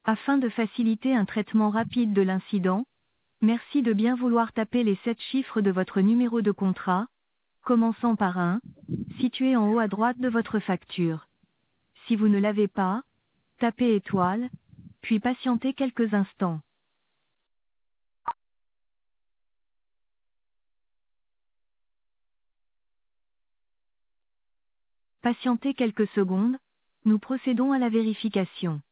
Afin de faciliter un traitement rapide de l'incident, merci de bien vouloir taper les 7 chiffres de votre numéro de contrat, commençant par 1, situé en haut à droite de votre facture. Si vous ne l'avez pas, tapez étoile, puis patientez quelques instants. Patientez quelques secondes, nous procédons à la vérification.